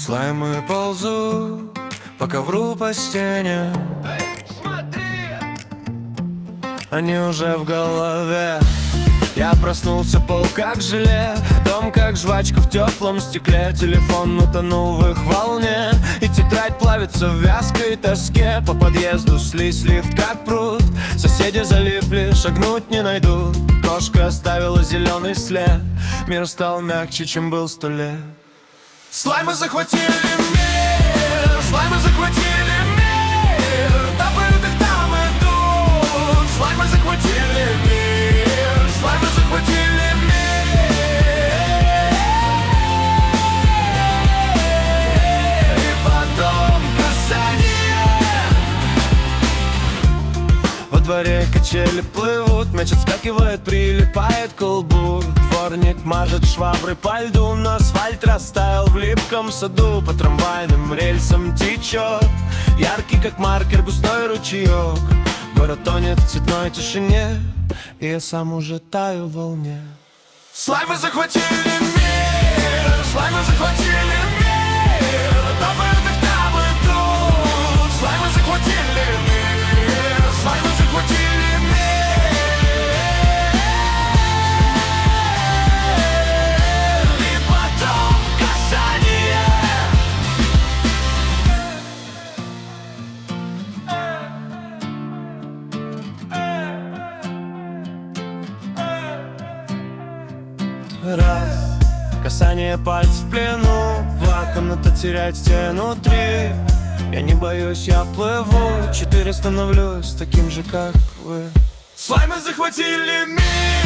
Слаймы ползут по ковру по стене. Они уже в голове. Я проснулся, пол как желе, дом как жвачка в теплом стекле. Телефон утонул в их волне, и тетрадь плавится в вязкой тоске. По подъезду слизь, лифт как пруд. Соседи залипли, шагнуть не найдут. Кошка оставила зеленый след. Мир стал мягче, чем был 100 лет. Слаймы захватили мир, слаймы захватили мир. Топают их там идут. Слаймы захватили мир, слаймы захватили мир. И потом касание. Во дворе качели плывут, мяч отскакивает, прилипает к лбу. Дворник мажет шваброй по льду, но асфальт растаял в липком саду. По трамвайным рельсам течет яркий, как маркер, густой ручеек. Город тонет в цветной тишине, и я сам уже таю в волне. Слаймы захватили мир, слаймы захватили мир. Топают их там идут. Слаймы захватили мир, слаймы захватили мир. Раз, касание пальцев в плену. Два, комната теряет стену. Три, я не боюсь, я плыву. 4, становлюсь таким же, как вы. Слаймы захватили мир.